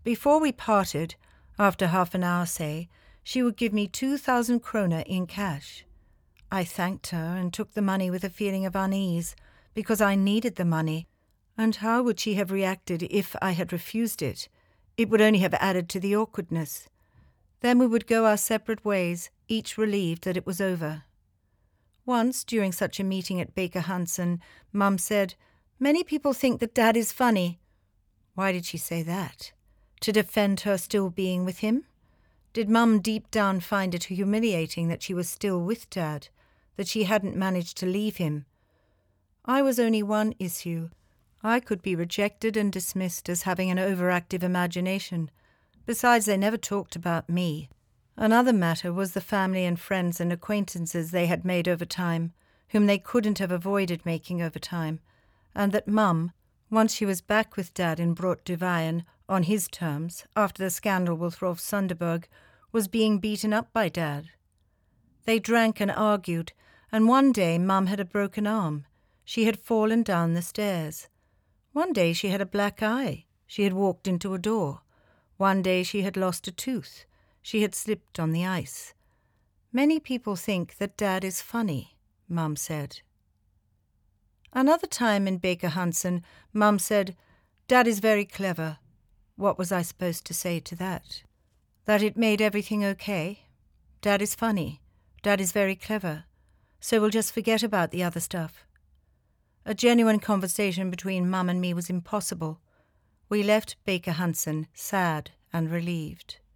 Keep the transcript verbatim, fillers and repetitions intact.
Before we parted, after half an hour, say, she would give me two thousand kroner in cash. I thanked her and took the money with a feeling of unease, because I needed the money. And how would she have reacted if I had refused it? It would only have added to the awkwardness. Then we would go our separate ways, each relieved that it was over. Once, during such a meeting at Baker Hansen, Mum said, "Many people think that Dad is funny." Why did she say that? To defend her still being with him? Did Mum deep down find it humiliating that she was still with Dad, that she hadn't managed to leave him? I was only one issue. I could be rejected and dismissed as having an overactive imagination. Besides, they never talked about me. Another matter was the family and friends and acquaintances they had made over time, whom they couldn't have avoided making over time, and that Mum, once she was back with Dad in Brot Duvayen, on his terms, after the scandal with Rolf Sunderberg, was being beaten up by Dad. They drank and argued, and one day Mum had a broken arm. She had fallen down the stairs. One day she had a black eye. She had walked into a door. One day she had lost a tooth. She had slipped on the ice. Many people think that Dad is funny, Mum said. Another time in Baker Hansen, Mum said, "Dad is very clever." What was I supposed to say to that? That it made everything okay? Dad is funny. Dad is very clever. So we'll just forget about the other stuff. A genuine conversation between Mum and me was impossible. We left Baker Hansen sad and relieved.